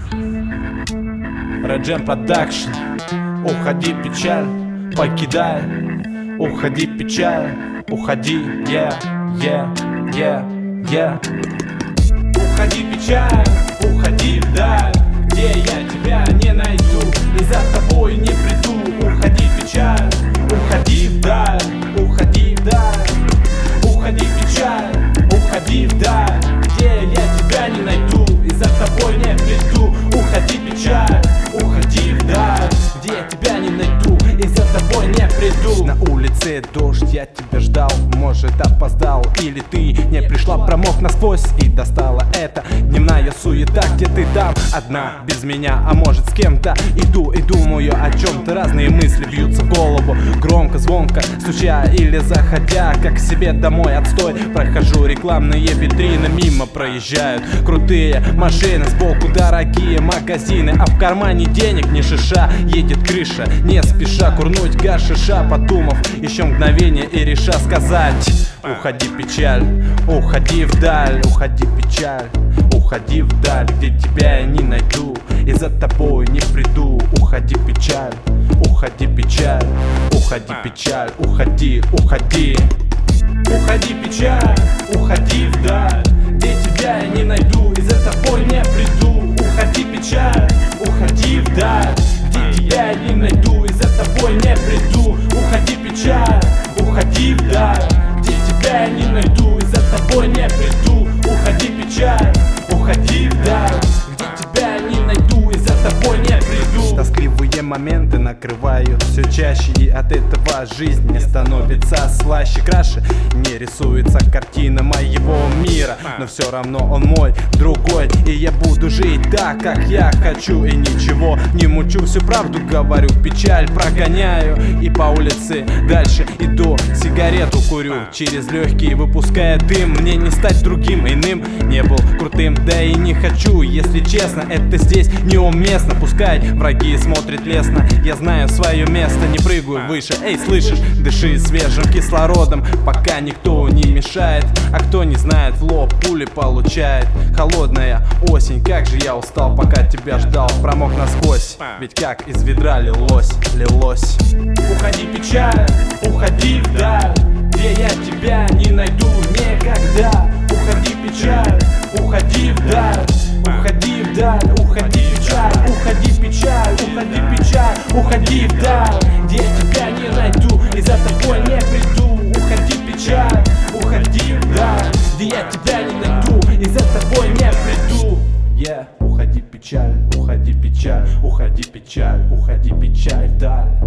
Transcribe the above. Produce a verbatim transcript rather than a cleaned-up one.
Red Production. Уходи, печаль, покидай. Уходи, печаль, уходи, yeah, yeah, yeah, yeah. Уходи, печаль, уходи вдаль, где я тебя не найду и за тобой не приду. Уходи, печаль, уходи вдаль, уходи вдаль. Уходи, печаль, уходи вдаль, где я тебя не найду и за тобой не приду. Уходи, печаль, уходи вдаль, где я тебя не найду и за тобой не приду. На улице дождь, я тебя ждал, может опоздал, или ты не пришла, промок насквозь и достала это дневная суета, где ты там одна, без меня, а может с кем-то. Иду и думаю о чем-то, разные мысли бьются в голову, громко, звонко, стуча или заходя, как к себе домой отстой. Прохожу рекламные витрины, мимо проезжают крутые машины, сбоку дорогие магазины, а в кармане денег не шиша. Едет крыша, не спеша курнуть гашиша, подумав еще мгновение и реша сказать: уходи, печаль, уходи вдаль, уходи, печаль, уходи вдаль, где тебя я не найду и за тобой не приду. Уходи, печаль, уходи, печаль, уходи, печаль, уходи, уходи. Уходи, печаль, уходи вдаль, где тебя я не найду и за тобой не приду. Уходи, печаль, уходи вдаль, где тебя я не найду и за тобой не приду. Уходи, печаль, уходи вдаль, где тебя я не найду и за тобой не приду. Уходи, печаль, уходи вдаль, где тебя я не найду и за тобой не приду. Тоскливые моменты накрывают все чаще, и от этого жизнь не становится слаще, краше. Не рисуется картина моего мира, но все равно он мой, другой, и я буду жить так, как я хочу, и ничего не мучу, всю правду говорю, печаль прогоняю и по улице дальше иду, сигарету курю через легкие, выпуская дым. Мне не стать другим, иным, не был крутым, да и не хочу, если честно, это здесь неуместно. Пускай враги смотрят лестно, я знаю свое место, не прыгаю выше. Эй, слышишь, дыши свежим кислородом, пока никто не мешает, а кто не знает, в лоб пули получает. Холодная осень, как же я устал, пока тебя ждал, промок насквозь, ведь как из ведра лилось, лилось. Уходи, печаль, уходи вдаль, где я тебя не найду никогда. Уходи, печаль, уходи вдаль, уходи вдаль, уходи, печаль, уходи, печаль, уходи, печаль, уходи вдаль, где я тебя не найду и за тобой не приду. Уходи, печаль, уходи вдаль, где я тебя не найду и за тобой не приду. Yeah. Уходи, печаль, уходи, печаль, уходи, печаль, уходи, печаль вдаль.